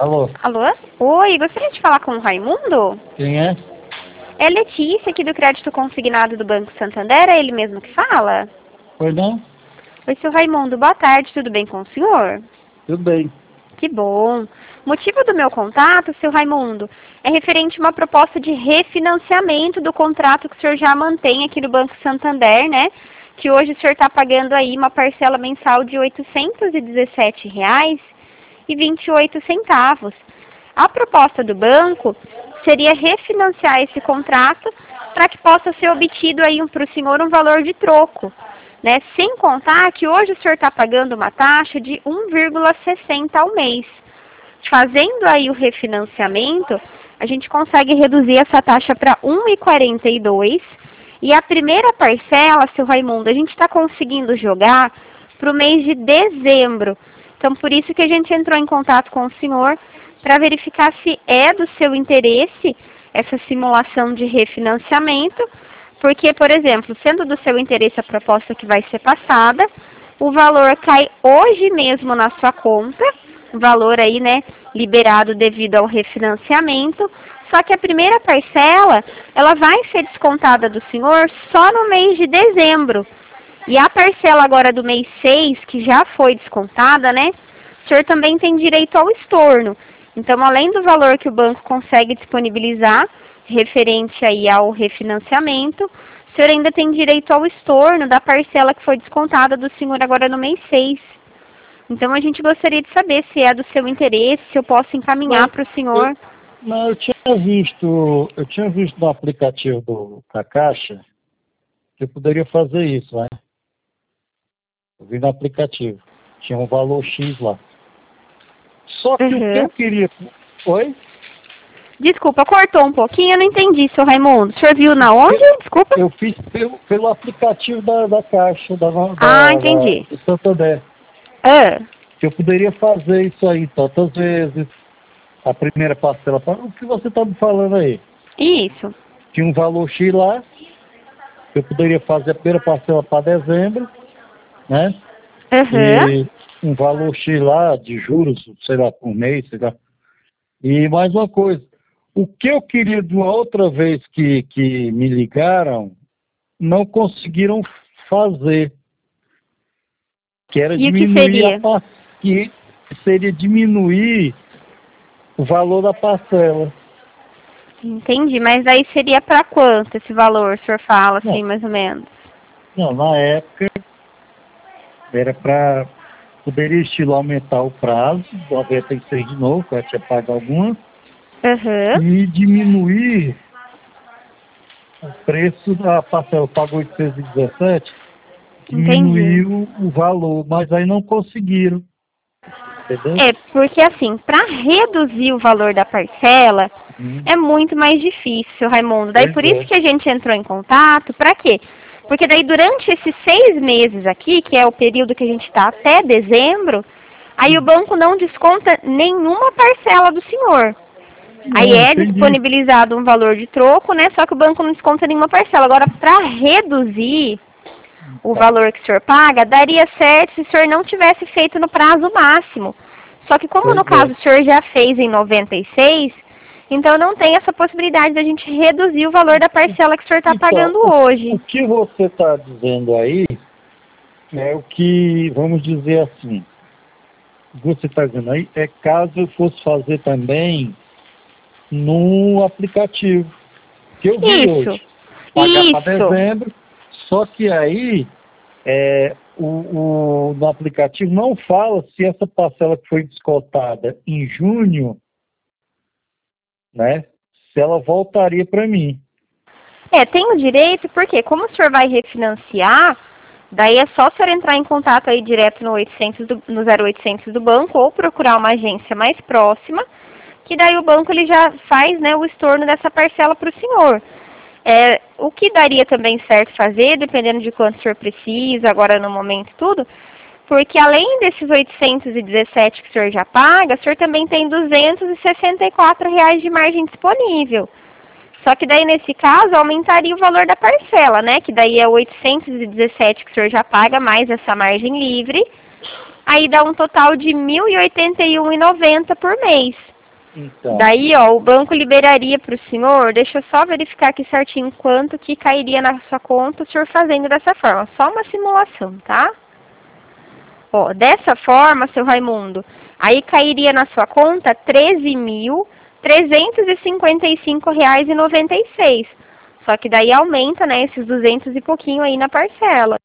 Alô? Alô? Oi, gostaria de falar com o Raimundo? Quem é? É Letícia, aqui do Crédito Consignado do Banco Santander, é ele mesmo que fala? Pois não? Oi, seu Raimundo, boa tarde, tudo bem com o senhor? Tudo bem. Que bom. O motivo do meu contato, seu Raimundo, é referente a uma proposta de refinanciamento do contrato que o senhor já mantém aqui no Banco Santander, né? Que hoje o senhor está pagando aí uma parcela mensal de R$ 817,28. A proposta do banco seria refinanciar esse contrato para que possa ser obtido aí para o senhor um valor de troco, né? Sem contar que hoje o senhor está pagando uma taxa de 1,60 ao mês. Fazendo aí o refinanciamento, a gente consegue reduzir essa taxa para 1,42. E a primeira parcela, seu Raimundo, a gente está conseguindo jogar para o mês de dezembro. Então, por isso que a gente entrou em contato com o senhor para verificar se é do seu interesse essa simulação de refinanciamento, porque, por exemplo, sendo do seu interesse a proposta que vai ser passada, o valor cai hoje mesmo na sua conta, o valor aí, né, liberado devido ao refinanciamento, só que a primeira parcela, ela vai ser descontada do senhor só no mês de dezembro. E a parcela agora do mês 6, que já foi descontada, né, o senhor também tem direito ao estorno. Então, além do valor que o banco consegue disponibilizar, referente aí ao refinanciamento, o senhor ainda tem direito ao estorno da parcela que foi descontada do senhor agora no mês 6. Então, a gente gostaria de saber se é do seu interesse, se eu posso encaminhar para o senhor. Eu tinha visto no aplicativo da Caixa que eu poderia fazer isso, né? Eu vi no aplicativo. Tinha um valor X lá. Só que o que eu queria... Oi? Desculpa, cortou um pouquinho, eu não entendi, seu Raimundo. O senhor viu na onde? Desculpa. Eu fiz pelo aplicativo da Caixa, entendi. do Santander. Que eu poderia fazer isso aí tantas vezes. A primeira parcela, o que você está me falando aí? Isso. Tinha um valor X lá. Eu poderia fazer a primeira parcela para dezembro, né? E um valor X lá de juros, sei lá, por mês, sei lá. E mais uma coisa. O que eu queria de uma outra vez que me ligaram, não conseguiram fazer. Que era diminuir que seria diminuir o valor da parcela. Entendi, mas aí seria para quanto esse valor, o senhor fala, assim, mais ou menos? Não, na época era para... Poderia estilo aumentar o prazo, 96 de novo, que eu tinha pago alguma, e diminuir o preço da parcela. Eu pago 817, diminuir o valor, mas aí não conseguiram. Entendeu? Porque assim, para reduzir o valor da parcela, é muito mais difícil, Raimundo. Daí por isso que a gente entrou em contato, para quê? Porque daí durante esses 6 meses aqui, que é o período que a gente está até dezembro, aí o banco não desconta nenhuma parcela do senhor. Aí é disponibilizado um valor de troco, né? Só que o banco não desconta nenhuma parcela. Agora, para reduzir o valor que o senhor paga, daria certo se o senhor não tivesse feito no prazo máximo. Só que como no caso o senhor já fez em 96, então não tem essa possibilidade da gente reduzir o valor da parcela que o senhor está pagando hoje. O que você está dizendo aí é o que, vamos dizer assim, o que você está dizendo aí é caso eu fosse fazer também no aplicativo que eu vi hoje. Pagar para dezembro, só que aí no aplicativo não fala se essa parcela que foi descontada em junho, né, se ela voltaria para mim. Tem o direito, porque como o senhor vai refinanciar, daí é só o senhor entrar em contato aí direto no 0800 do banco ou procurar uma agência mais próxima, que daí o banco ele já faz, né, o estorno dessa parcela para o senhor. O que daria também certo fazer, dependendo de quanto o senhor precisa, agora no momento e tudo, porque além desses 817 que o senhor já paga, o senhor também tem R$ 264 de margem disponível. Só que daí, nesse caso, aumentaria o valor da parcela, né? Que daí é 817 que o senhor já paga, mais essa margem livre. Aí dá um total de R$ 1.081,90 por mês. Então. Daí, ó, o banco liberaria para o senhor, deixa eu só verificar aqui certinho quanto que cairia na sua conta o senhor fazendo dessa forma. Só uma simulação, tá? Ó, dessa forma, seu Raimundo, aí cairia na sua conta R$ 13.355,96. Só que daí aumenta, né, esses 200 e pouquinho aí na parcela.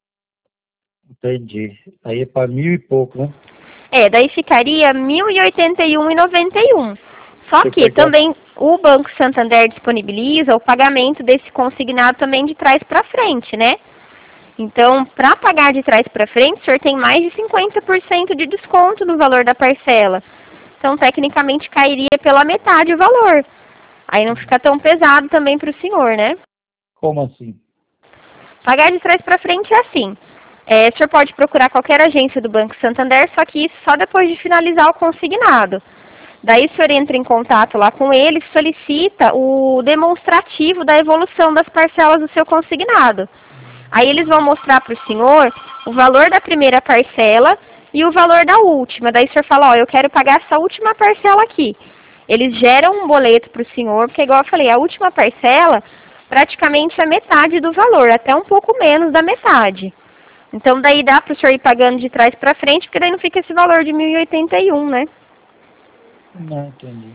Entendi. Aí é para 1.000 e pouco, né? Daí ficaria R$ 1.081,91. Só que também o Banco Santander disponibiliza o pagamento desse consignado também de trás para frente, né? Então, para pagar de trás para frente, o senhor tem mais de 50% de desconto no valor da parcela. Então, tecnicamente, cairia pela metade o valor. Aí não fica tão pesado também para o senhor, né? Como assim? Pagar de trás para frente é assim. O senhor pode procurar qualquer agência do Banco Santander, só que isso só depois de finalizar o consignado. Daí o senhor entra em contato lá com eles, solicita o demonstrativo da evolução das parcelas do seu consignado. Aí eles vão mostrar para o senhor o valor da primeira parcela e o valor da última. Daí o senhor fala, ó, eu quero pagar essa última parcela aqui. Eles geram um boleto para o senhor, porque igual eu falei, a última parcela praticamente é metade do valor, até um pouco menos da metade. Então daí dá para o senhor ir pagando de trás para frente, porque daí não fica esse valor de 1.081, né? Não, entendi.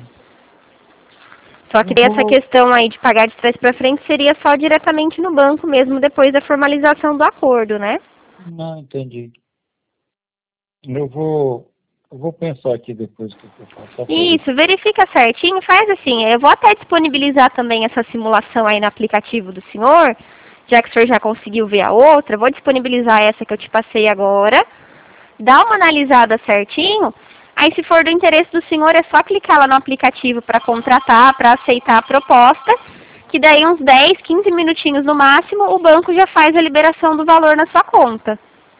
Só que essa questão aí de pagar de trás para frente seria só diretamente no banco mesmo, depois da formalização do acordo, né? Não, entendi. Eu vou pensar aqui depois que eu faço. Isso, verifica certinho, faz assim, eu vou até disponibilizar também essa simulação aí no aplicativo do senhor, já que o senhor já conseguiu ver a outra, vou disponibilizar essa que eu te passei agora, dá uma analisada certinho. Aí, se for do interesse do senhor, é só clicar lá no aplicativo para contratar, para aceitar a proposta, que daí uns 10, 15 minutinhos no máximo, o banco já faz a liberação do valor na sua conta.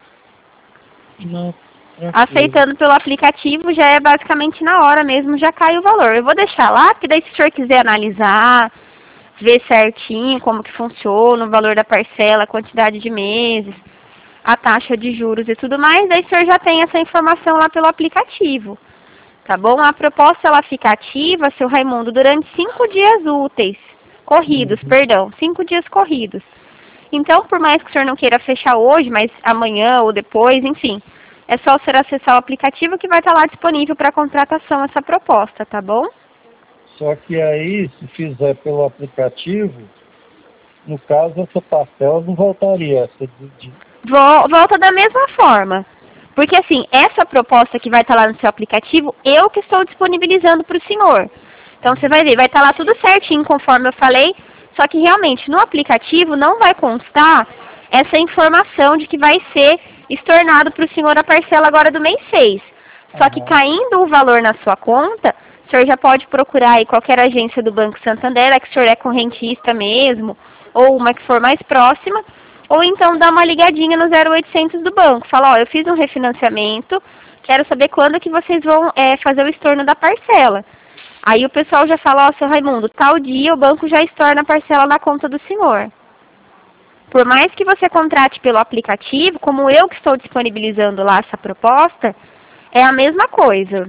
Não, aceitando pelo aplicativo, já é basicamente na hora mesmo, já cai o valor. Eu vou deixar lá, porque daí se o senhor quiser analisar, ver certinho como que funciona, o valor da parcela, a quantidade de meses, a taxa de juros e tudo mais, daí o senhor já tem essa informação lá pelo aplicativo, tá bom? A proposta, ela fica ativa, seu Raimundo, durante 5 dias úteis, corridos, 5 dias corridos. Então, por mais que o senhor não queira fechar hoje, mas amanhã ou depois, enfim, é só o senhor acessar o aplicativo que vai estar lá disponível para contratação essa proposta, tá bom? Só que aí, se fizer pelo aplicativo, no caso, essa parcela não voltaria, essa Volta da mesma forma. Porque assim, essa proposta que vai estar lá no seu aplicativo, eu que estou disponibilizando para o senhor. Então você vai ver, vai estar lá tudo certinho, conforme eu falei, só que realmente no aplicativo não vai constar essa informação de que vai ser estornado para o senhor a parcela agora do mês 6. Só que caindo o valor na sua conta, o senhor já pode procurar aí qualquer agência do Banco Santander, que o senhor é correntista mesmo, ou uma que for mais próxima, ou então dá uma ligadinha no 0800 do banco. Fala, ó, eu fiz um refinanciamento, quero saber quando que vocês vão fazer o estorno da parcela. Aí o pessoal já fala, ó, seu Raimundo, tal dia o banco já estorna a parcela na conta do senhor. Por mais que você contrate pelo aplicativo, como eu que estou disponibilizando lá essa proposta, é a mesma coisa.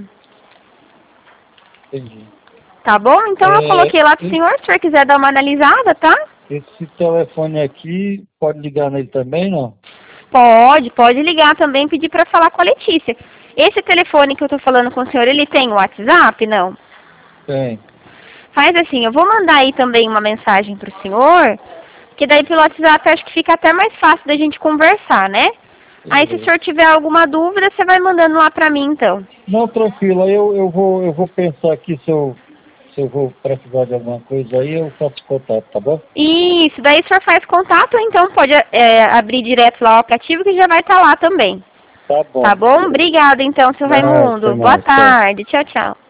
Entendi. Tá bom? Então eu coloquei lá pro senhor, se o senhor quiser dar uma analisada, tá? Esse telefone aqui, pode ligar nele também, não? Pode ligar também e pedir para falar com a Letícia. Esse telefone que eu estou falando com o senhor, ele tem WhatsApp, não? Tem. Faz assim, eu vou mandar aí também uma mensagem para o senhor, que daí pelo WhatsApp acho que fica até mais fácil da gente conversar, né? Aí se o senhor tiver alguma dúvida, você vai mandando lá para mim, então. Não, tranquilo, aí eu vou pensar aqui se eu vou precisar de alguma coisa aí, eu faço contato, tá bom? Isso, daí o senhor faz contato, ou então pode abrir direto lá o aplicativo que já vai estar lá também. Tá bom. Tá bom? Obrigada então, seu Raimundo. Boa tarde. Tchau, tchau.